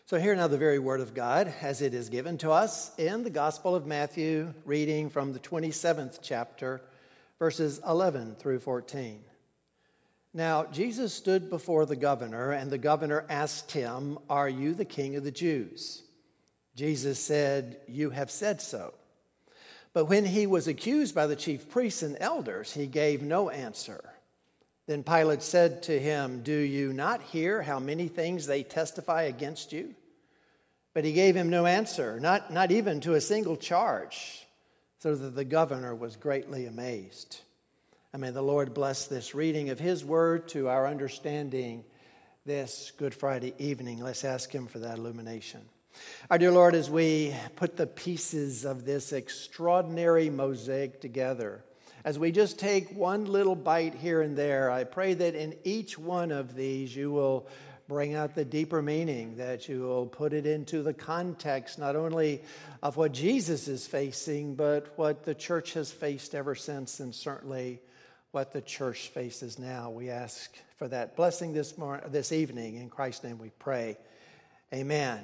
So hear now the very word of God as it is given to us in the Gospel of Matthew, reading from the 27th chapter, verses 11 through 14. Now Jesus stood before the governor, and the governor asked him, "Are you the king of the Jews?" Jesus said, "You have said so." But when he was accused by the chief priests and elders, he gave no answer. Then Pilate said to him, "Do you not hear how many things they testify against you?" But he gave him no answer, not even to a single charge, so that the governor was greatly amazed. And may the Lord bless this reading of his word to our understanding this Good Friday evening. Let's ask him for that illumination. Our dear Lord, as we put the pieces of this extraordinary mosaic together, as we just take one little bite here and there, I pray that in each one of these you will bring out the deeper meaning, that you will put it into the context not only of what Jesus is facing, but what the church has faced ever since, and certainly what the church faces now. We ask for that blessing this evening. In Christ's name we pray. Amen.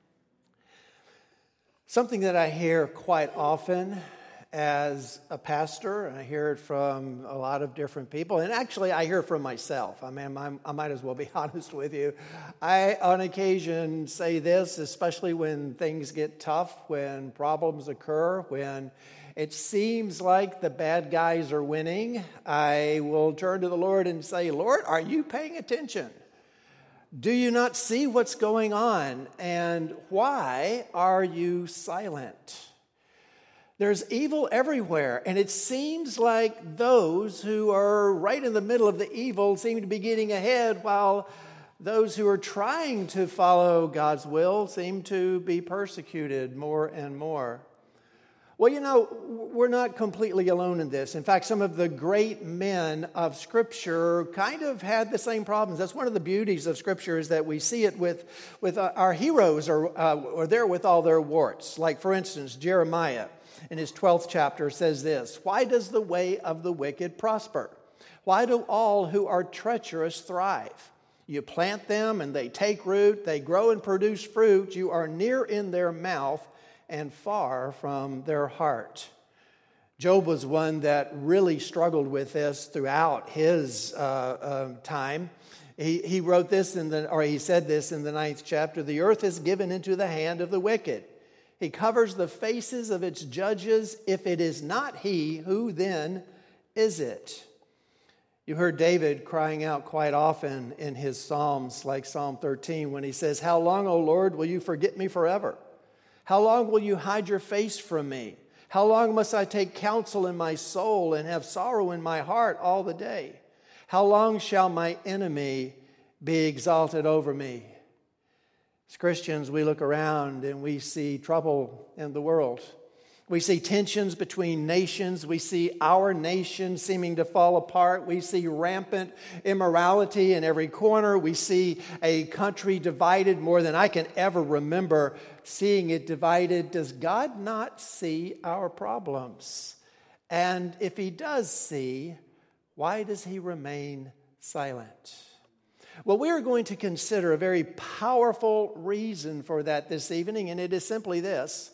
Something that I hear quite often as a pastor, and I hear it from a lot of different people, and actually I hear it from myself. I mean, I might as well be honest with you. I, on occasion, say this, especially when things get tough, when problems occur, when it seems like the bad guys are winning. I will turn to the Lord and say, "Lord, are you paying attention? Do you not see what's going on? And why are you silent?" There's evil everywhere, and it seems like those who are right in the middle of the evil seem to be getting ahead, while those who are trying to follow God's will seem to be persecuted more and more. Well, you know, we're not completely alone in this. In fact, some of the great men of Scripture kind of had the same problems. That's one of the beauties of Scripture, is that we see it with our heroes are there with all their warts. Like, for instance, Jeremiah in his 12th chapter says this, "Why does the way of the wicked prosper? Why do all who are treacherous thrive? You plant them and they take root. They grow and produce fruit. You are near in their mouth and far from their heart." Job was one that really struggled with this throughout his time. He wrote this he said this in the 9th chapter, "The earth is given into the hand of the wicked. He covers the faces of its judges. If it is not he, who then is it?" You heard David crying out quite often in his Psalms, like Psalm 13, when he says, "How long, O Lord, will you forget me forever? How long will you hide your face from me? How long must I take counsel in my soul and have sorrow in my heart all the day? How long shall my enemy be exalted over me?" As Christians, we look around and we see trouble in the world. We see tensions between nations. We see our nation seeming to fall apart. We see rampant immorality in every corner. We see a country divided more than I can ever remember seeing it divided. Does God not see our problems? And if he does see, why does he remain silent? Well, we are going to consider a very powerful reason for that this evening, and it is simply this.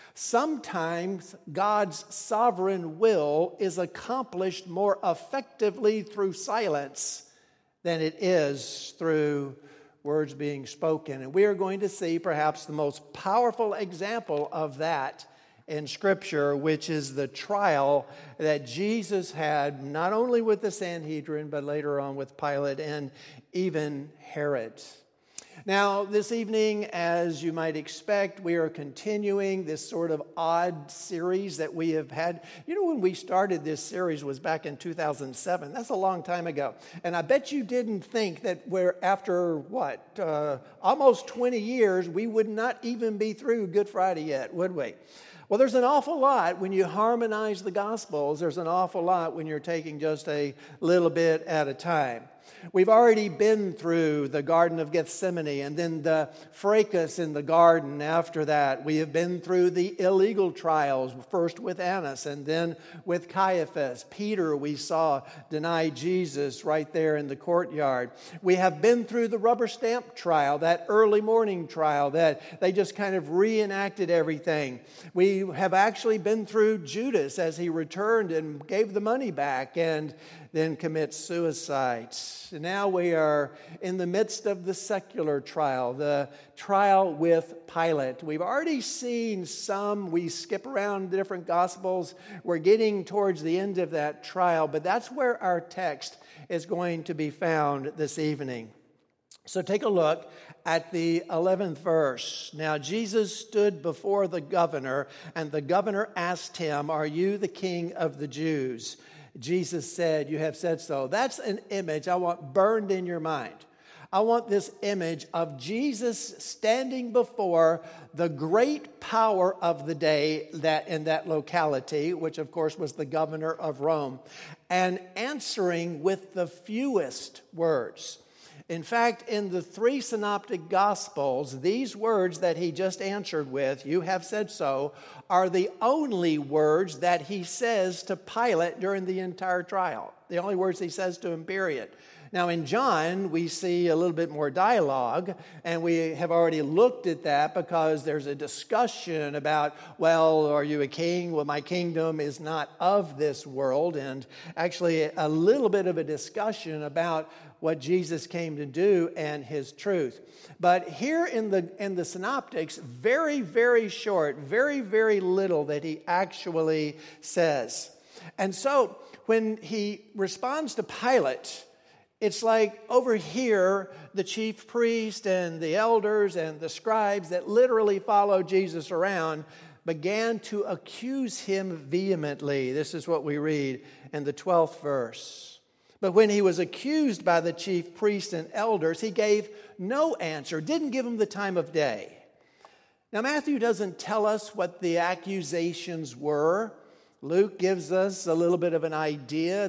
Sometimes God's sovereign will is accomplished more effectively through silence than it is through words being spoken. And we are going to see perhaps the most powerful example of that in Scripture, which is the trial that Jesus had not only with the Sanhedrin, but later on with Pilate and even Herod. Now, this evening, as you might expect, we are continuing this sort of odd series that we have had. You know, when we started this series was back in 2007. That's a long time ago. And I bet you didn't think that we're after, almost 20 years, we would not even be through Good Friday yet, would we? Well, there's an awful lot when you harmonize the Gospels. There's an awful lot when you're taking just a little bit at a time. We've already been through the Garden of Gethsemane and then the fracas in the garden after that. We have been through the illegal trials, first with Annas and then with Caiaphas. Peter, we saw, deny Jesus right there in the courtyard. We have been through the rubber stamp trial, that early morning trial that they just kind of reenacted everything. We have actually been through Judas as he returned and gave the money back and then commits suicide. Now we are in the midst of the secular trial, the trial with Pilate. We've already seen some. We skip around the different Gospels. We're getting towards the end of that trial, but that's where our text is going to be found this evening. So take a look at the 11th verse. Now Jesus stood before the governor, and the governor asked him, "Are you the king of the Jews?" Jesus said, "You have said so." That's an image I want burned in your mind. I want this image of Jesus standing before the great power of the day that in that locality, which of course was the governor of Rome, and answering with the fewest words. In fact, in the three synoptic gospels, these words that he just answered with, "You have said so," are the only words that he says to Pilate during the entire trial. The only words he says to him, period. Now, in John, we see a little bit more dialogue, and we have already looked at that because there's a discussion about, well, are you a king? Well, my kingdom is not of this world, and actually a little bit of a discussion about what Jesus came to do and his truth. But here in the synoptics, very, very short, very, very little that he actually says. And so when he responds to Pilate, it's like over here, the chief priest and the elders and the scribes that literally followed Jesus around began to accuse him vehemently. This is what we read in the 12th verse. But when he was accused by the chief priests and elders, he gave no answer, didn't give them the time of day. Now, Matthew doesn't tell us what the accusations were. Luke gives us a little bit of an idea.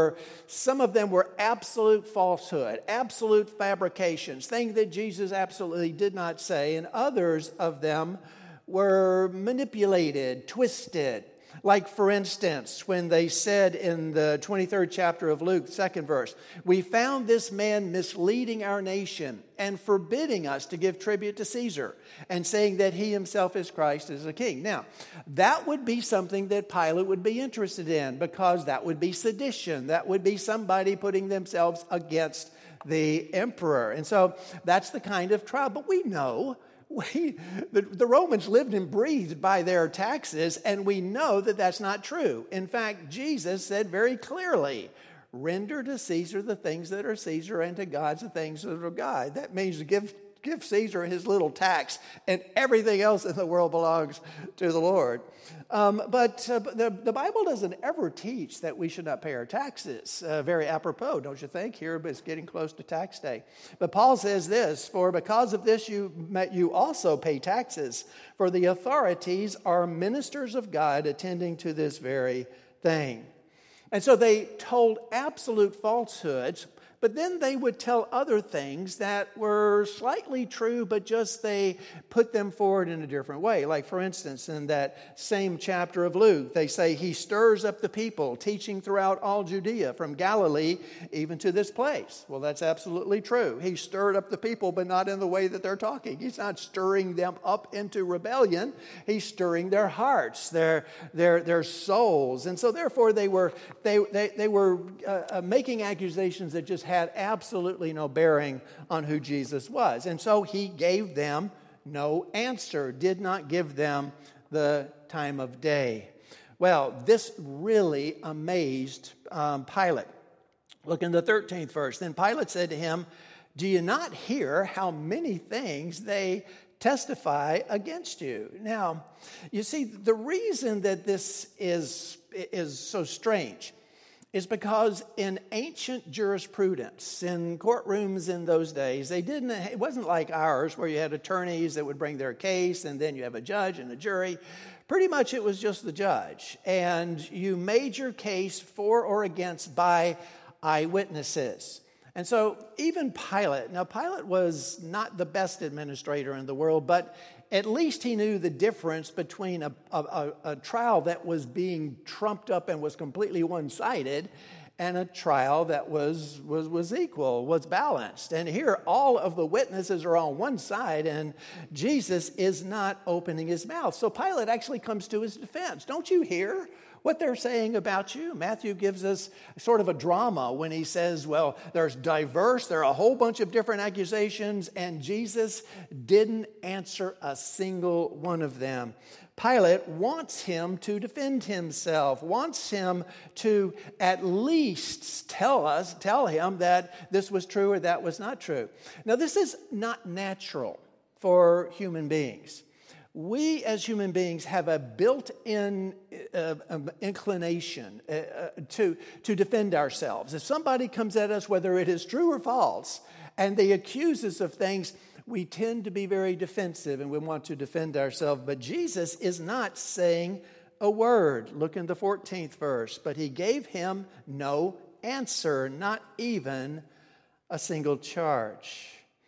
Some of them were absolute falsehood, absolute fabrications, things that Jesus absolutely did not say, and others of them were manipulated, twisted. Like, for instance, when they said in the 23rd chapter of Luke, 2nd verse, "We found this man misleading our nation and forbidding us to give tribute to Caesar and saying that he himself is Christ as a king." Now, that would be something that Pilate would be interested in because that would be sedition. That would be somebody putting themselves against the emperor. And so that's the kind of trial. But we know the Romans lived and breathed by their taxes, and we know that that's not true. In fact, Jesus said very clearly, "Render to Caesar the things that are Caesar, and to God the things that are God." That means to give Caesar his little tax, and everything else in the world belongs to the Lord. But the Bible doesn't ever teach that we should not pay our taxes. Very apropos, don't you think? Here it's getting close to tax day. But Paul says this, "For because of this you also pay taxes, for the authorities are ministers of God attending to this very thing." And so they told absolute falsehoods, but then they would tell other things that were slightly true, but just they put them forward in a different way. Like, for instance, in that same chapter of Luke, they say, "He stirs up the people, teaching throughout all Judea, from Galilee even to this place." Well, that's absolutely true. He stirred up the people, but not in the way that they're talking. He's not stirring them up into rebellion. He's stirring their hearts, their souls. And so therefore they were making accusations that just had absolutely no bearing on who Jesus was. And so he gave them no answer, did not give them the time of day. Well, this really amazed Pilate. Look in the 13th verse. "Then Pilate said to him, 'Do you not hear how many things they testify against you?'" Now, you see, the reason that this is so strange is because in ancient jurisprudence, in courtrooms in those days, it wasn't like ours where you had attorneys that would bring their case and then you have a judge and a jury. Pretty much it was just the judge. And you made your case for or against by eyewitnesses. And so even Pilate, now Pilate was not the best administrator in the world, but at least he knew the difference between a trial that was being trumped up and was completely one-sided and a trial that was equal, was balanced. And here all of the witnesses are on one side and Jesus is not opening his mouth. So Pilate actually comes to his defense. Don't you hear what they're saying about you? Matthew gives us sort of a drama when he says, well, there are a whole bunch of different accusations, and Jesus didn't answer a single one of them. Pilate wants him to defend himself, wants him to at least tell him that this was true or that was not true. Now, this is not natural for human beings. We as human beings have a built-in inclination to defend ourselves. If somebody comes at us, whether it is true or false, and they accuse us of things, we tend to be very defensive and we want to defend ourselves. But Jesus is not saying a word. Look in the 14th verse. But he gave him no answer, not even a single charge.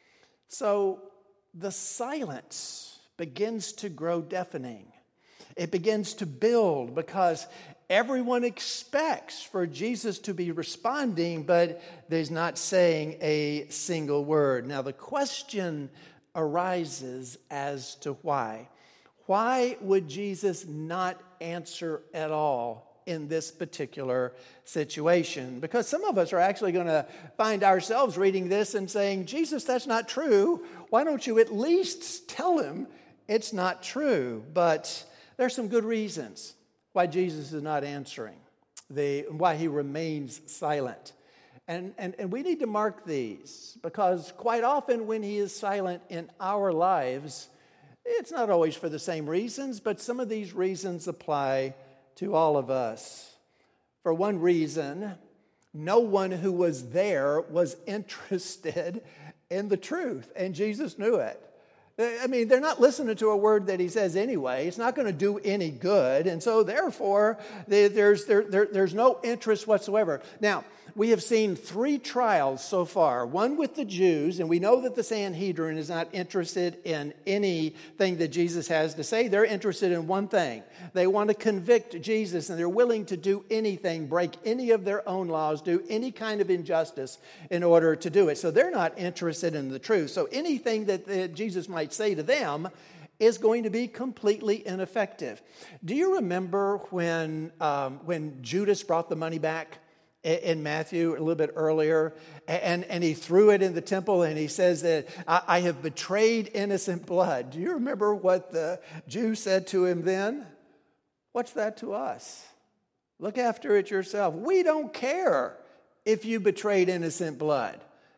So the silence begins to grow deafening. It begins to build because everyone expects for Jesus to be responding, but he's not saying a single word. Now, the question arises as to why. Why would Jesus not answer at all in this particular situation? Because some of us are actually going to find ourselves reading this and saying, Jesus, that's not true. Why don't you at least tell him it's not true? But there's some good reasons why Jesus is not answering, why he remains silent. And we need to mark these, because quite often when he is silent in our lives, it's not always for the same reasons, but some of these reasons apply to all of us. For one reason, no one who was there was interested in the truth, and Jesus knew it. I mean, they're not listening to a word that he says anyway. It's not going to do any good. And so therefore, there's no interest whatsoever. Now, we have seen 3 trials so far. One with the Jews, and we know that the Sanhedrin is not interested in anything that Jesus has to say. They're interested in one thing. They want to convict Jesus, and they're willing to do anything, break any of their own laws, do any kind of injustice in order to do it. So they're not interested in the truth. So anything that Jesus might say to them is going to be completely ineffective. Do you remember when Judas brought the money back in Matthew a little bit earlier, and he threw it in the temple, and he says that I have betrayed innocent blood? Do you remember what the Jews said to him then? What's that to us? Look after it yourself. We don't care if you betrayed innocent blood.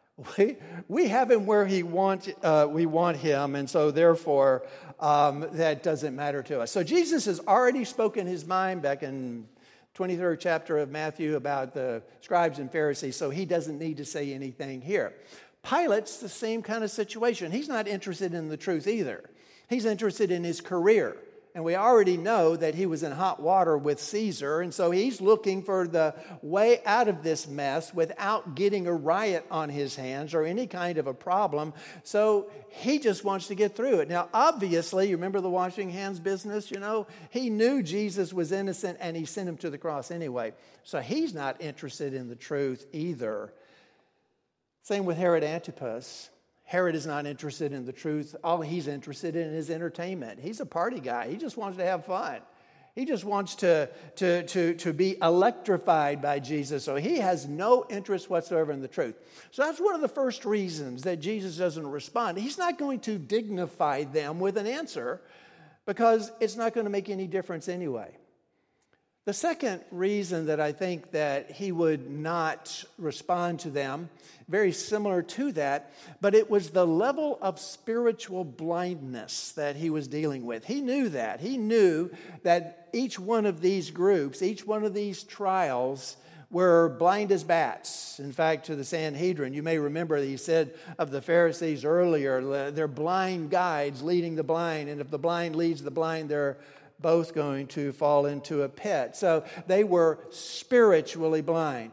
We have him where we want him, and so therefore that doesn't matter to us. So Jesus has already spoken his mind back in 23rd chapter of Matthew about the scribes and Pharisees, so he doesn't need to say anything here. Pilate's the same kind of situation. He's not interested in the truth either. He's interested in his career. And we already know that he was in hot water with Caesar, and so he's looking for the way out of this mess without getting a riot on his hands or any kind of a problem. So he just wants to get through it. Now, obviously, you remember the washing hands business? He knew Jesus was innocent, and he sent him to the cross anyway. So he's not interested in the truth either. Same with Herod Antipas. Herod is not interested in the truth. All he's interested in is entertainment. He's a party guy. He just wants to have fun. He just wants to be electrified by Jesus. So he has no interest whatsoever in the truth. So that's one of the first reasons that Jesus doesn't respond. He's not going to dignify them with an answer because it's not going to make any difference anyway. The second reason that I think that he would not respond to them, very similar to that, but it was the level of spiritual blindness that he was dealing with. He knew that. He knew that each one of these groups, each one of these trials were blind as bats. In fact, to the Sanhedrin, you may remember he said of the Pharisees earlier, they're blind guides leading the blind, and if the blind leads the blind, they're both going to fall into a pit. So they were spiritually blind.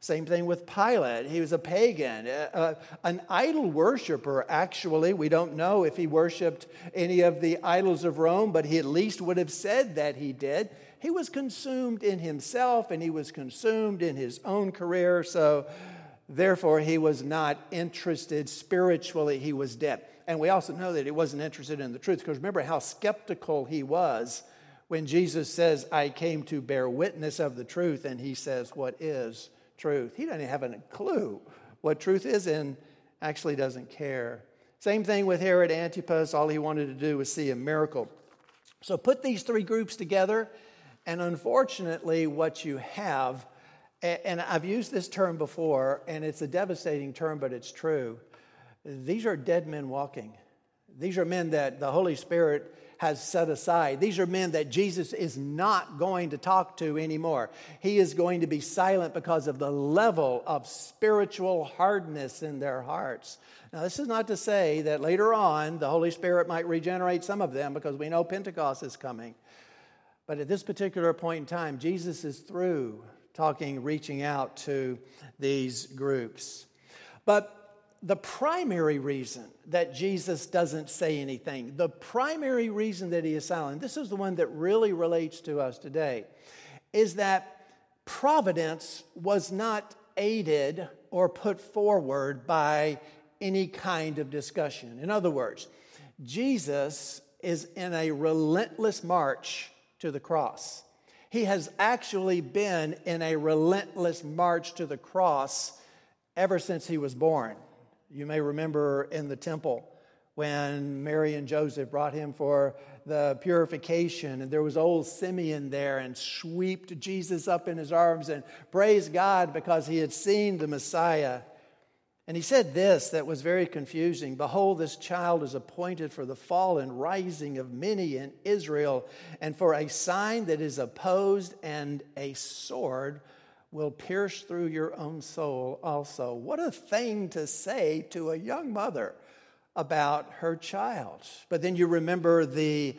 Same thing with Pilate. He was a pagan, an idol worshiper, actually. We don't know if he worshiped any of the idols of Rome, but he at least would have said that he did. He was consumed in himself, and he was consumed in his own career, so therefore he was not interested spiritually. He was dead. And we also know that he wasn't interested in the truth, because remember how skeptical he was when Jesus says, I came to bear witness of the truth, and he says, what is truth? He doesn't have a clue what truth is and actually doesn't care. Same thing with Herod Antipas. All he wanted to do was see a miracle. So put these three groups together, and unfortunately what you have, and I've used this term before, and it's a devastating term, but it's true. These are dead men walking. These are men that the Holy Spirit has set aside. These are men that Jesus is not going to talk to anymore. He is going to be silent because of the level of spiritual hardness in their hearts. Now, this is not to say that later on the Holy Spirit might regenerate some of them, because we know Pentecost is coming. But at this particular point in time, Jesus is through reaching out to these groups. But the primary reason that Jesus doesn't say anything, the primary reason that he is silent, this is the one that really relates to us today, is that providence was not aided or put forward by any kind of discussion. In other words, Jesus is in a relentless march to the cross. He has actually been in a relentless march to the cross ever since he was born. You may remember in the temple when Mary and Joseph brought him for the purification, and there was old Simeon there and swept Jesus up in his arms and praised God because he had seen the Messiah. And he said this that was very confusing. Behold, this child is appointed for the fall and rising of many in Israel, and for a sign that is opposed, and a sword will pierce through your own soul also. What a thing to say to a young mother about her child. But then you remember the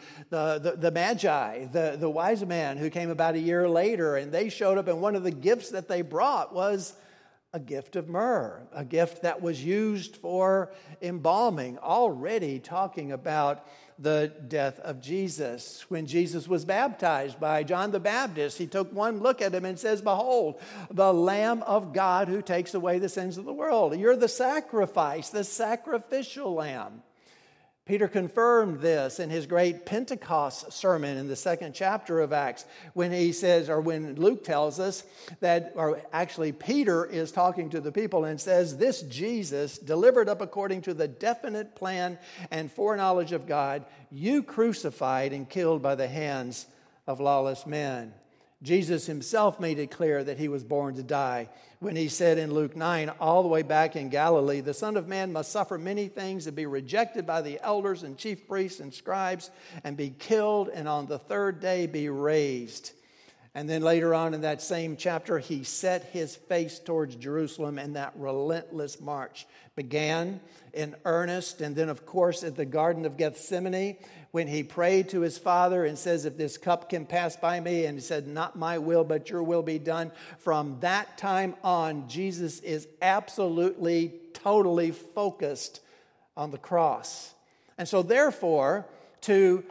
Magi, the wise man who came about a year later, and they showed up, and one of the gifts that they brought was a gift of myrrh, a gift that was used for embalming, already talking about the death of Jesus. When Jesus was baptized by John the Baptist, he took one look at him and says, behold, the Lamb of God who takes away the sins of the world. You're the sacrifice, the sacrificial lamb. Peter confirmed this in his great Pentecost sermon in the 2nd chapter of Acts, when he says, or when Luke tells us that, or actually Peter is talking to the people and says, this Jesus, delivered up according to the definite plan and foreknowledge of God, you crucified and killed by the hands of lawless men. Jesus himself made it clear that he was born to die when he said in Luke 9, all the way back in Galilee, the Son of Man must suffer many things and be rejected by the elders and chief priests and scribes and be killed, and on the third day be raised. And then later on in that same chapter, he set his face towards Jerusalem, and that relentless march began in earnest. And then, of course, at the Garden of Gethsemane, when he prayed to his Father and says, if this cup can pass by me, and he said, not my will, but your will be done. From that time on, Jesus is absolutely, totally focused on the cross. And so therefore, to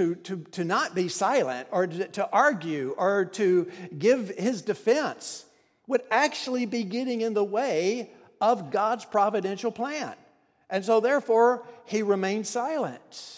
not be silent or to argue or to give his defense would actually be getting in the way of God's providential plan. And so therefore, he remained silent.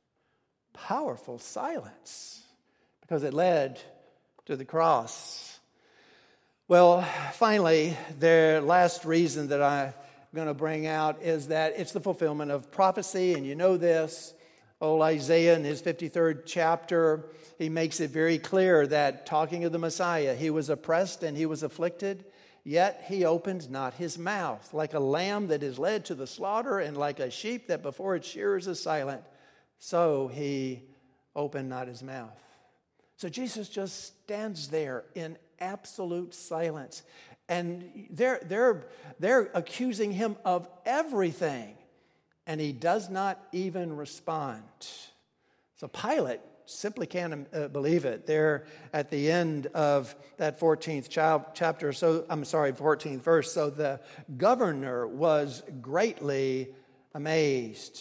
Powerful silence, because it led to the cross. Well, finally, the last reason that I'm going to bring out is that it's the fulfillment of prophecy, and you know this. Old Isaiah in his 53rd chapter, he makes it very clear that, talking of the Messiah, he was oppressed and he was afflicted, yet he opened not his mouth. Like a lamb that is led to the slaughter, and like a sheep that before its shearers is silent, so he opened not his mouth. So Jesus just stands there in absolute silence. And they're accusing him of everything. And he does not even respond. So Pilate simply can't believe it. There at the end of that 14th chapter, 14th verse, so the governor was greatly amazed.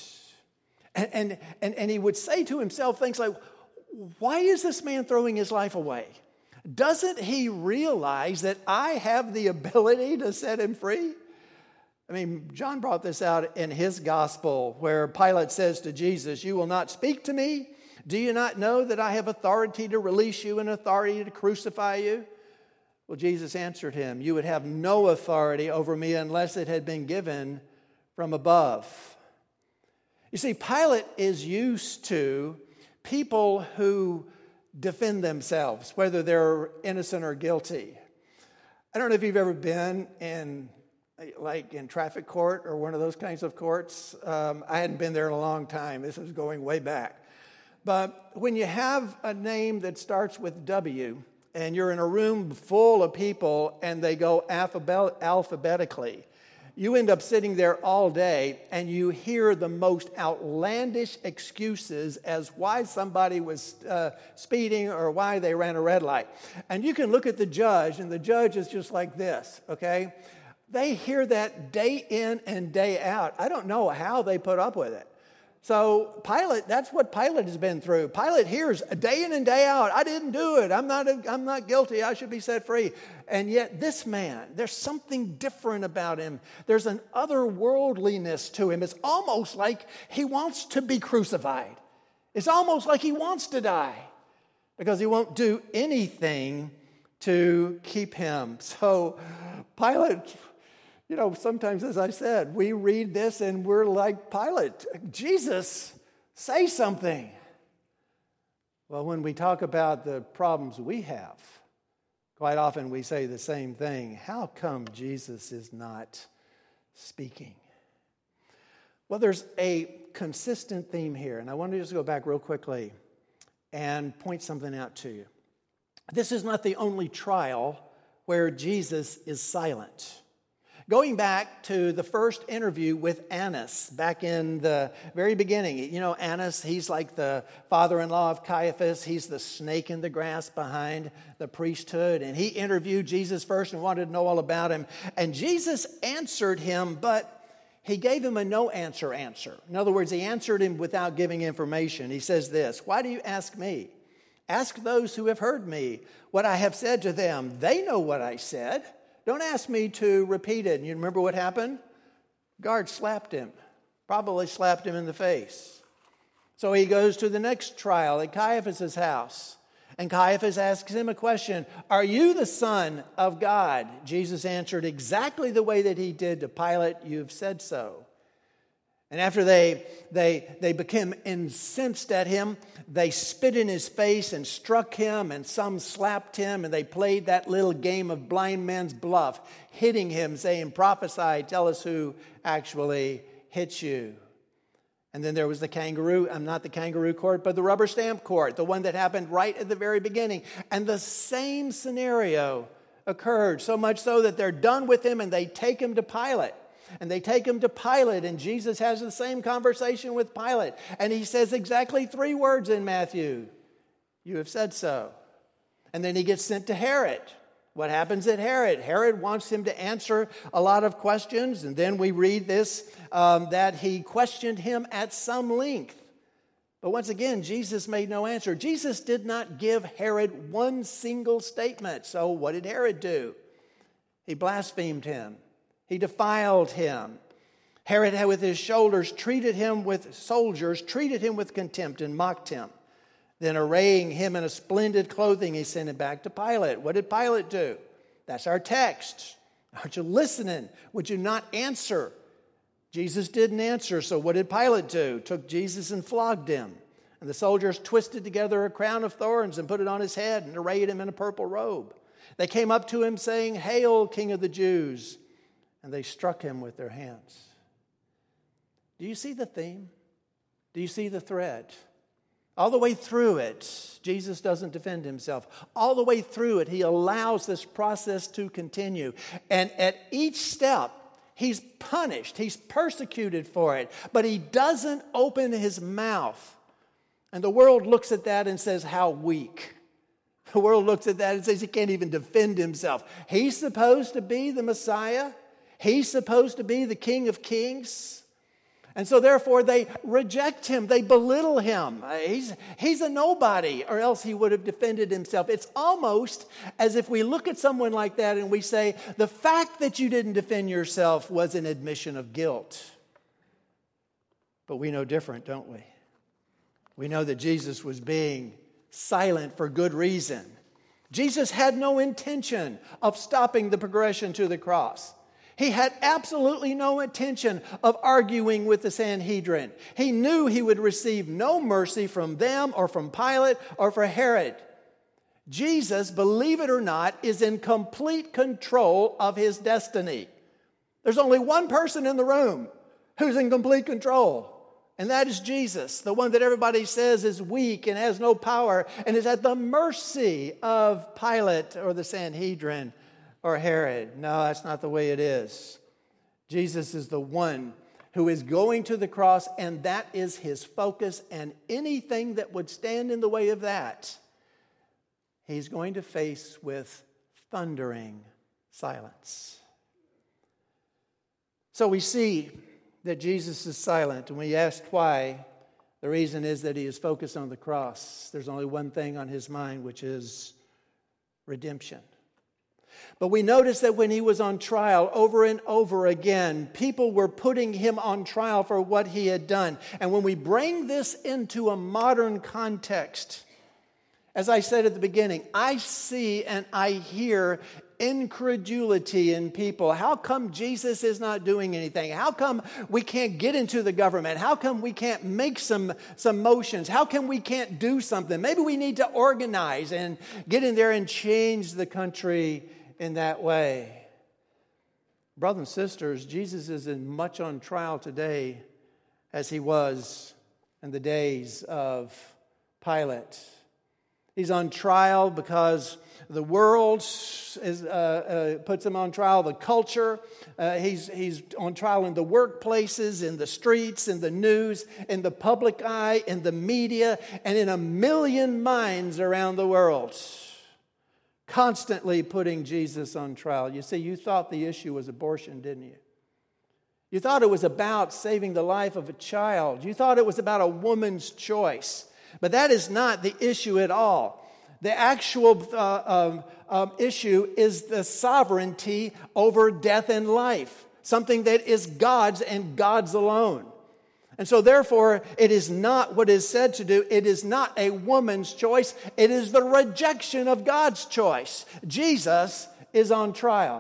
And he would say to himself things like, why is this man throwing his life away? Doesn't he realize that I have the ability to set him free? I mean, John brought this out in his gospel where Pilate says to Jesus, you will not speak to me? Do you not know that I have authority to release you and authority to crucify you? Well, Jesus answered him, you would have no authority over me unless it had been given from above. You see, Pilate is used to people who defend themselves, whether they're innocent or guilty. I don't know if you've ever been in traffic court or one of those kinds of courts. I hadn't been there in a long time. This is going way back. But when you have a name that starts with W and you're in a room full of people and they go alphabetically, you end up sitting there all day and you hear the most outlandish excuses as why somebody was speeding or why they ran a red light. And you can look at the judge, and the judge is just like this, okay? They hear that day in and day out. I don't know how they put up with it. So Pilate, that's what Pilate has been through. Pilate hears day in and day out, I didn't do it. I'm not guilty. I should be set free. And yet this man, there's something different about him. There's an otherworldliness to him. It's almost like he wants to be crucified. It's almost like he wants to die because he won't do anything to keep him. So Pilate, sometimes, as I said, we read this and we're like Pilate. Jesus, say something. Well, when we talk about the problems we have, quite often we say the same thing. How come Jesus is not speaking? Well, there's a consistent theme here, and I want to just go back real quickly and point something out to you. This is not the only trial where Jesus is silent. Going back to the first interview with Annas back in the very beginning. Annas, he's like the father-in-law of Caiaphas. He's the snake in the grass behind the priesthood. And he interviewed Jesus first and wanted to know all about him. And Jesus answered him, but he gave him a no-answer answer. In other words, he answered him without giving information. He says this, why do you ask me? Ask those who have heard me what I have said to them. They know what I said. Don't ask me to repeat it. And you remember what happened? Guard slapped him. Probably slapped him in the face. So he goes to the next trial at Caiaphas' house. And Caiaphas asks him a question. Are you the Son of God? Jesus answered exactly the way that he did to Pilate. You've said so. And after they became incensed at him, they spit in his face and struck him, and some slapped him, and they played that little game of blind man's bluff, hitting him, saying, prophesy, tell us who actually hit you. And then there was the kangaroo court, but the rubber stamp court, the one that happened right at the very beginning. And the same scenario occurred, so much so that they're done with him and they take him to Pilate. And they take him to Pilate, and Jesus has the same conversation with Pilate. And he says exactly 3 words in Matthew. You have said so. And then he gets sent to Herod. What happens at Herod? Herod wants him to answer a lot of questions. And then we read this, that he questioned him at some length. But once again, Jesus made no answer. Jesus did not give Herod one single statement. So what did Herod do? He blasphemed him. He defiled him. Herod had with his soldiers treated him with contempt and mocked him. Then arraying him in a splendid clothing, he sent him back to Pilate. What did Pilate do? That's our text. Aren't you listening? Would you not answer? Jesus didn't answer, so what did Pilate do? Took Jesus and flogged him. And the soldiers twisted together a crown of thorns and put it on his head and arrayed him in a purple robe. They came up to him saying, Hail, King of the Jews! And they struck him with their hands. Do you see the theme? Do you see the thread? All the way through it, Jesus doesn't defend himself. All the way through it, he allows this process to continue. And at each step, he's punished. He's persecuted for it. But he doesn't open his mouth And the world looks at that and says, how weak. The world looks at that and says he can't even defend himself. He's supposed to be the Messiah. He's supposed to be the King of Kings. And so therefore they reject him. They belittle him. He's a nobody, or else he would have defended himself. It's almost as if we look at someone like that and we say, the fact that you didn't defend yourself was an admission of guilt. But we know different, don't we? We know that Jesus was being silent for good reason. Jesus had no intention of stopping the progression to the cross. He had absolutely no intention of arguing with the Sanhedrin. He knew he would receive no mercy from them or from Pilate or from Herod. Jesus, believe it or not, is in complete control of his destiny. There's only one person in the room who's in complete control. And that is Jesus, the one that everybody says is weak and has no power and is at the mercy of Pilate or the Sanhedrin or Herod. No, that's not the way it is. Jesus is the one who is going to the cross, and that is his focus, and anything that would stand in the way of that, he's going to face with thundering silence. So we see that Jesus is silent. And when we asked why, the reason is that he is focused on the cross. There's only one thing on his mind, which is redemption. But we notice that when he was on trial over and over again, people were putting him on trial for what he had done. And when we bring this into a modern context, as I said at the beginning, I see and I hear incredulity in people. How come Jesus is not doing anything? How come we can't get into the government? How come we can't make some motions? How come we can't do something? Maybe we need to organize and get in there and change the country in that way. Brothers and sisters, Jesus is as much on trial today as he was in the days of Pilate. He's on trial because the world puts him on trial. The culture, he's on trial in the workplaces, in the streets, in the news, in the public eye, in the media, and in a million minds around the world. Constantly putting Jesus on trial. You see, you thought the issue was abortion, didn't you? You thought it was about saving the life of a child. You thought it was about a woman's choice. But that is not the issue at all. The actual issue is the sovereignty over death and life, something that is God's and God's alone. And so therefore, it is not what is said to do. It is not a woman's choice. It is the rejection of God's choice. Jesus is on trial.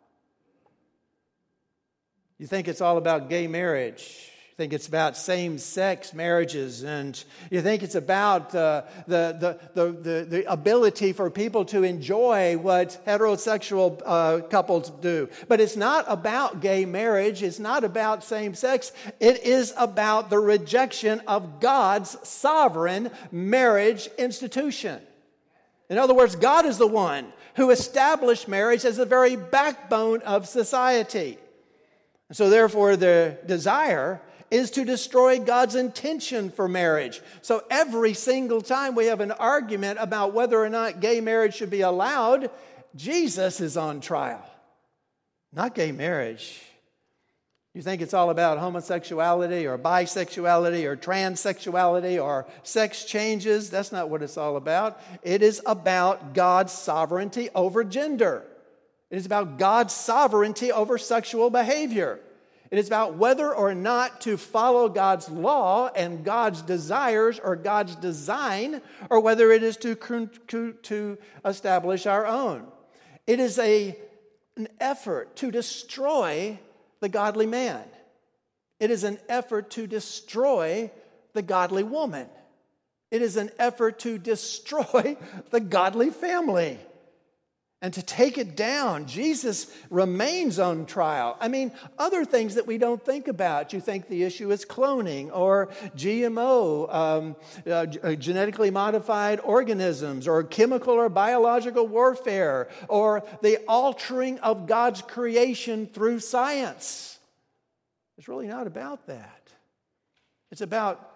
You think it's all about gay marriage. You think it's about same-sex marriages, and you think it's about the ability for people to enjoy what heterosexual couples do. But it's not about gay marriage. It's not about same-sex. It is about the rejection of God's sovereign marriage institution. In other words, God is the one who established marriage as the very backbone of society. So therefore, the desire is to destroy God's intention for marriage. So every single time we have an argument about whether or not gay marriage should be allowed, Jesus is on trial, not gay marriage. You think it's all about homosexuality or bisexuality or transsexuality or sex changes. That's not what it's all about. It is about God's sovereignty over gender. It is about God's sovereignty over sexual behavior. It is about whether or not to follow God's law and God's desires or God's design, or whether it is to establish our own. It is an effort to destroy the godly man. It is an effort to destroy the godly woman. It is an effort to destroy the godly family and to take it down. Jesus remains on trial. I mean, other things that we don't think about. You think the issue is cloning or GMO, genetically modified organisms, or chemical or biological warfare, or the altering of God's creation through science. It's really not about that. It's about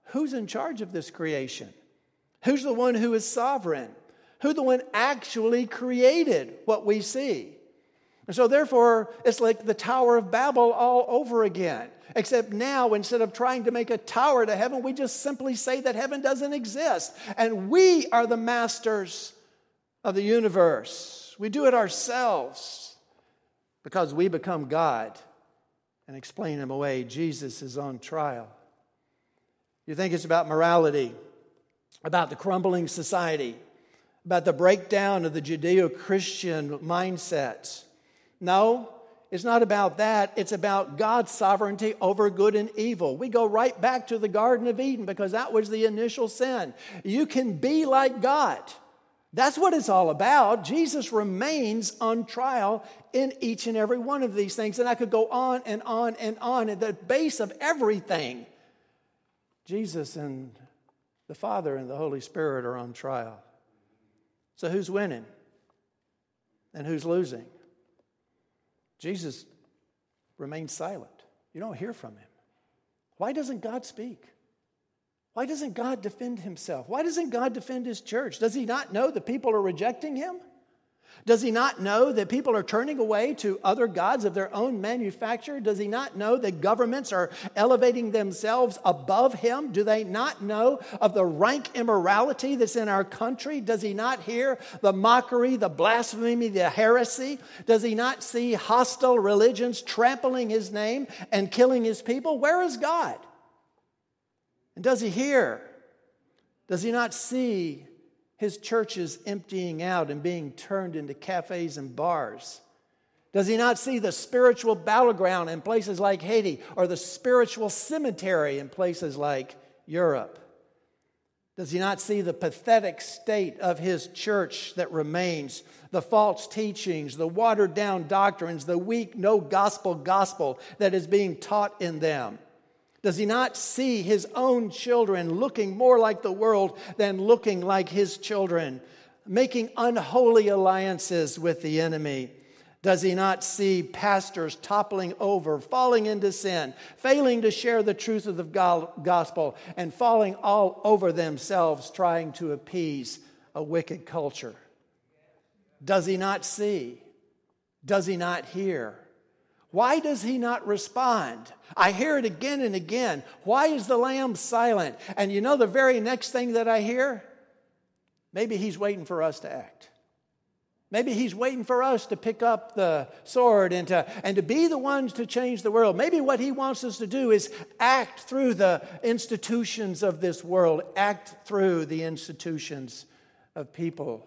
who's in charge of this creation? Who's the one who is sovereign? Who's the one actually created what we see? And so therefore, it's like the Tower of Babel all over again. Except now, instead of trying to make a tower to heaven, we just simply say that heaven doesn't exist. And we are the masters of the universe. We do it ourselves because we become God and explain him away. Jesus is on trial. You think it's about morality, about the crumbling society, about the breakdown of the Judeo-Christian mindsets. No, it's not about that. It's about God's sovereignty over good and evil. We go right back to the Garden of Eden because that was the initial sin. You can be like God. That's what it's all about. Jesus remains on trial in each and every one of these things. And I could go on and on and on. At the base of everything, Jesus and the Father and the Holy Spirit are on trial. So who's winning? And who's losing? Jesus remains silent. You don't hear from him. Why doesn't God speak? Why doesn't God defend himself? Why doesn't God defend his church? Does he not know that people are rejecting him? Does he not know that people are turning away to other gods of their own manufacture? Does he not know that governments are elevating themselves above him? Do they not know of the rank immorality that's in our country? Does he not hear the mockery, the blasphemy, the heresy? Does he not see hostile religions trampling his name and killing his people? Where is God? And does he hear? Does he not see his churches emptying out and being turned into cafes and bars? Does he not see the spiritual battleground in places like Haiti or the spiritual cemetery in places like Europe? Does he not see the pathetic state of his church that remains, the false teachings, the watered down doctrines, the weak no gospel that is being taught in them? Does he not see his own children looking more like the world than looking like his children, making unholy alliances with the enemy? Does he not see pastors toppling over, falling into sin, failing to share the truth of the gospel, and falling all over themselves trying to appease a wicked culture? Does he not see? Does he not hear? Why does he not respond? I hear it again and again. Why is the Lamb silent? And you know the very next thing that I hear? Maybe he's waiting for us to act. Maybe he's waiting for us to pick up the sword and to be the ones to change the world. Maybe what he wants us to do is act through the institutions of this world, act through the institutions of people.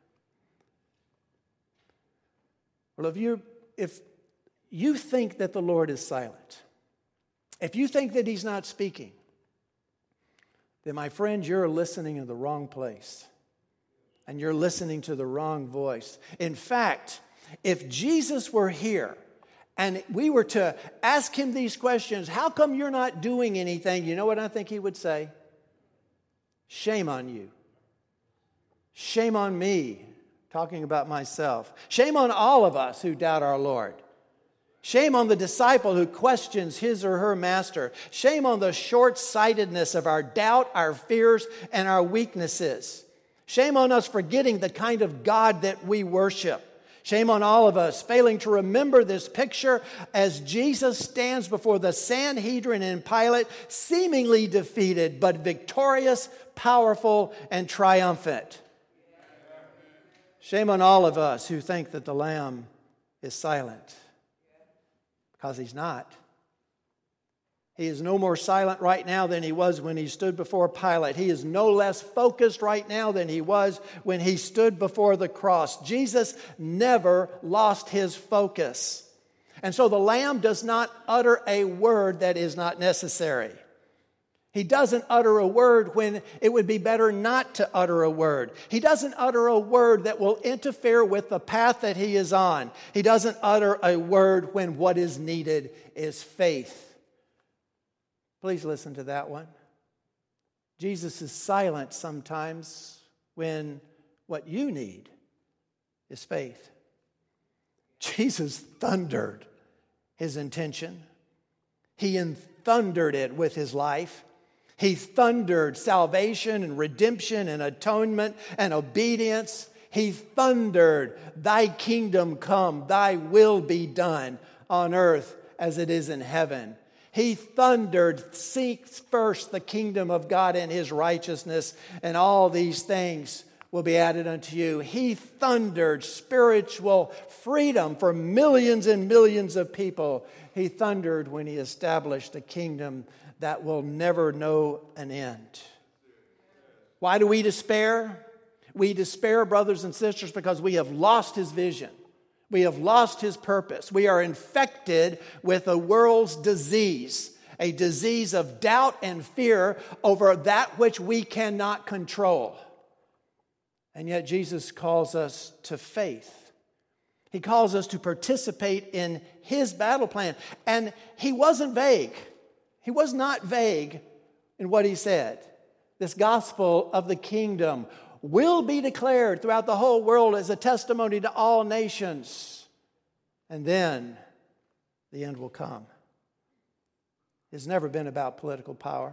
Well, if you think that the Lord is silent, if you think that he's not speaking, then my friend, you're listening in the wrong place. And you're listening to the wrong voice. In fact, if Jesus were here and we were to ask him these questions, how come you're not doing anything? You know what I think he would say? Shame on you. Shame on me, talking about myself. Shame on all of us who doubt our Lord. Shame on the disciple who questions his or her master. Shame on the short-sightedness of our doubt, our fears, and our weaknesses. Shame on us forgetting the kind of God that we worship. Shame on all of us failing to remember this picture as Jesus stands before the Sanhedrin and Pilate, seemingly defeated, but victorious, powerful, and triumphant. Shame on all of us who think that the Lamb is silent, because he's not. He is no more silent right now than he was when he stood before Pilate. He is no less focused right now than he was when he stood before the cross. Jesus never lost his focus. And so the Lamb does not utter a word that is not necessary. He doesn't utter a word when it would be better not to utter a word. He doesn't utter a word that will interfere with the path that he is on. He doesn't utter a word when what is needed is faith. Please listen to that one. Jesus is silent sometimes when what you need is faith. Jesus thundered his intention. He thundered it with his life. He thundered salvation and redemption and atonement and obedience. He thundered, thy kingdom come, thy will be done on earth as it is in heaven. He thundered, seek first the kingdom of God and his righteousness, and all these things will be added unto you. He thundered spiritual freedom for millions and millions of people. He thundered when he established a kingdom that will never know an end. Why do we despair? We despair, brothers and sisters, because we have lost his vision. We have lost his purpose. We are infected with a world's disease, a disease of doubt and fear over that which we cannot control. And yet Jesus calls us to faith. He calls us to participate in his battle plan. And he wasn't vague. He was not vague in what he said. This gospel of the kingdom will be declared throughout the whole world as a testimony to all nations. And then the end will come. It's never been about political power.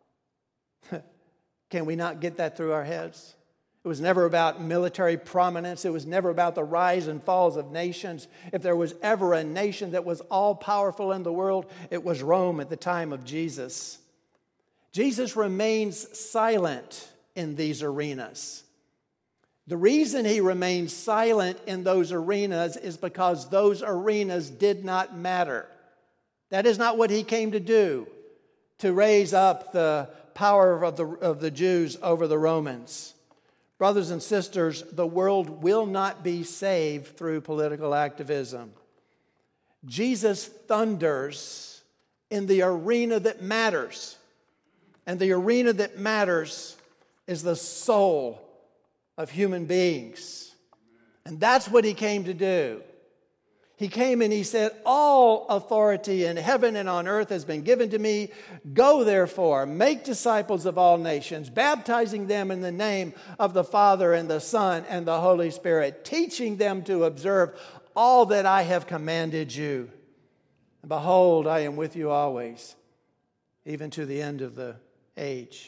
Can we not get that through our heads? It was never about military prominence. It was never about the rise and falls of nations. If there was ever a nation that was all powerful in the world, it was Rome at the time of Jesus. Jesus remains silent in these arenas. The reason he remains silent in those arenas is because those arenas did not matter. That is not what he came to do, to raise up the power of the Jews over the Romans. Brothers and sisters, the world will not be saved through political activism. Jesus thunders in the arena that matters. And the arena that matters is the soul of human beings. And that's what he came to do. He came and he said, all authority in heaven and on earth has been given to me. Go therefore, make disciples of all nations, baptizing them in the name of the Father and the Son and the Holy Spirit, teaching them to observe all that I have commanded you. And behold, I am with you always, even to the end of the age.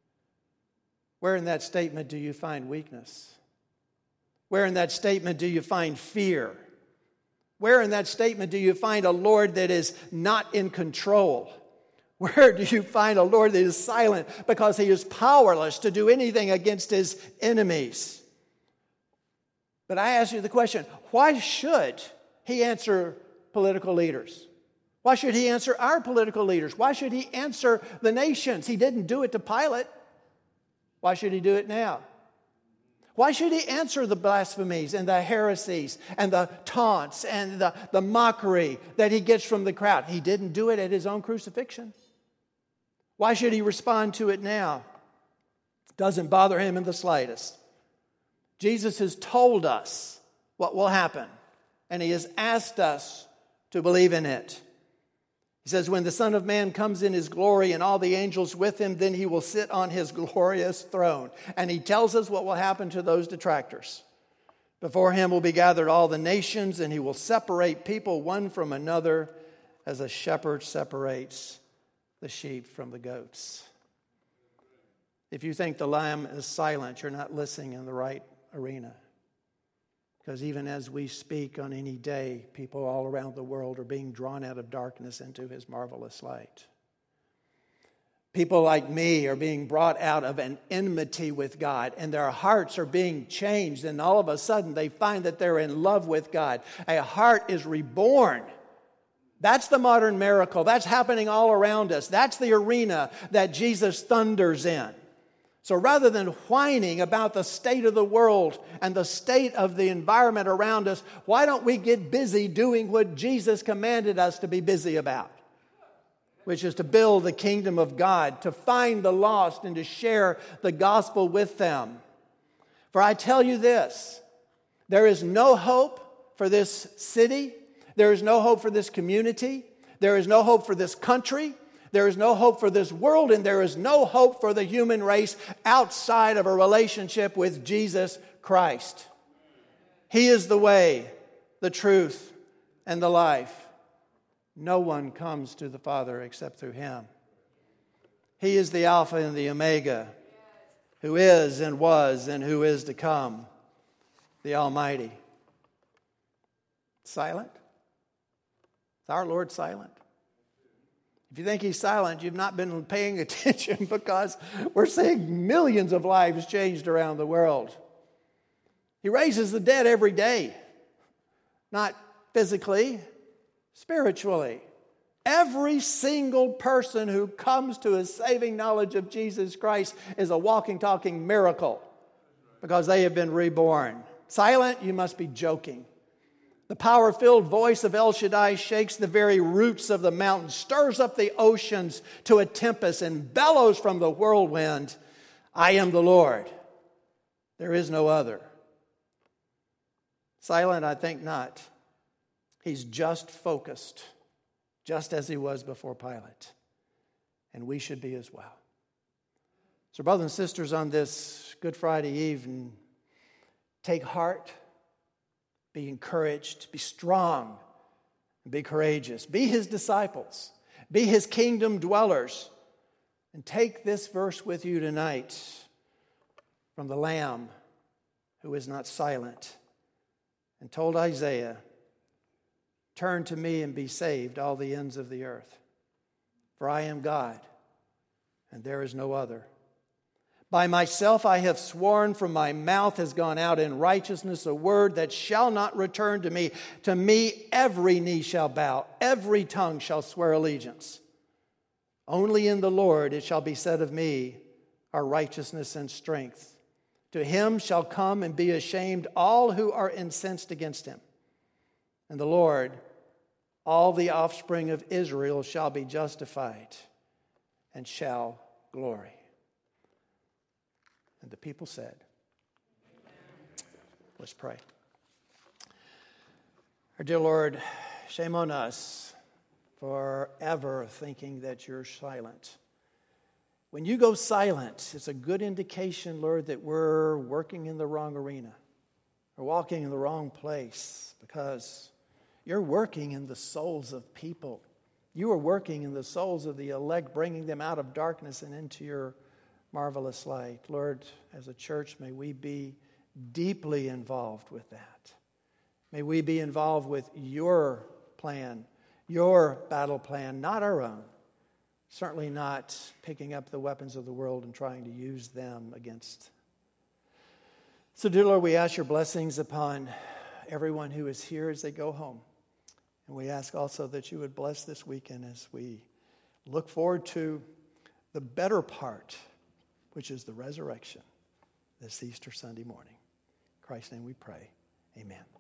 Where in that statement do you find weakness? Where in that statement do you find fear? Where in that statement do you find a Lord that is not in control? Where do you find a Lord that is silent because he is powerless to do anything against his enemies? But I ask you the question, why should he answer political leaders? Why should he answer our political leaders? Why should he answer the nations? He didn't do it to Pilate. Why should he do it now? Why should he answer the blasphemies and the heresies and the taunts and the mockery that he gets from the crowd? He didn't do it at his own crucifixion. Why should he respond to it now? It doesn't bother him in the slightest. Jesus has told us what will happen, and he has asked us to believe in it. He says, when the Son of Man comes in his glory and all the angels with him, then he will sit on his glorious throne. And he tells us what will happen to those detractors. Before him will be gathered all the nations, and he will separate people one from another as a shepherd separates the sheep from the goats. If you think the lamb is silent, you're not listening in the right arena. Because even as we speak on any day, people all around the world are being drawn out of darkness into his marvelous light. People like me are being brought out of an enmity with God, and their hearts are being changed, and all of a sudden they find that they're in love with God. A heart is reborn. That's the modern miracle. That's happening all around us. That's the arena that Jesus thunders in. So rather than whining about the state of the world and the state of the environment around us, why don't we get busy doing what Jesus commanded us to be busy about? Which is to build the kingdom of God, to find the lost and to share the gospel with them. For I tell you this, there is no hope for this city. There is no hope for this community. There is no hope for this country. There is no hope for this world, and there is no hope for the human race outside of a relationship with Jesus Christ. He is the way, the truth, and the life. No one comes to the Father except through him. He is the Alpha and the Omega, who is and was and who is to come, the Almighty. Silent? Is our Lord silent? If you think He's silent, you've not been paying attention, because we're seeing millions of lives changed around the world. He raises the dead every day. Not physically, spiritually. Every single person who comes to a saving knowledge of Jesus Christ is a walking, talking miracle, because they have been reborn. Silent, you must be joking. The power-filled voice of El Shaddai shakes the very roots of the mountains, stirs up the oceans to a tempest, and bellows from the whirlwind, I am the Lord. There is no other. Silent, I think not. He's just focused, just as He was before Pilate. And we should be as well. So, brothers and sisters, on this Good Friday evening, take heart. Be encouraged, be strong, and be courageous. Be His disciples. Be His kingdom dwellers. And take this verse with you tonight from the Lamb who is not silent and told Isaiah, turn to me and be saved, all the ends of the earth. For I am God, and there is no other. By myself I have sworn, from my mouth has gone out in righteousness a word that shall not return to me. To me every knee shall bow, every tongue shall swear allegiance. Only in the Lord it shall be said of me, are righteousness and strength. To Him shall come and be ashamed all who are incensed against Him. And the Lord, all the offspring of Israel shall be justified and shall glory. And the people said, let's pray. Our dear Lord, shame on us for ever thinking that You're silent. When You go silent, it's a good indication, Lord, that we're working in the wrong arena. We're walking in the wrong place, because You're working in the souls of people. You are working in the souls of the elect, bringing them out of darkness and into Your marvelous light. Lord, as a church, may we be deeply involved with that. May we be involved with Your plan, Your battle plan, not our own. Certainly not picking up the weapons of the world and trying to use them against. So, dear Lord, we ask Your blessings upon everyone who is here as they go home. And we ask also that You would bless this weekend as we look forward to the better part, which is the resurrection this Easter Sunday morning. In Christ's name we pray. Amen.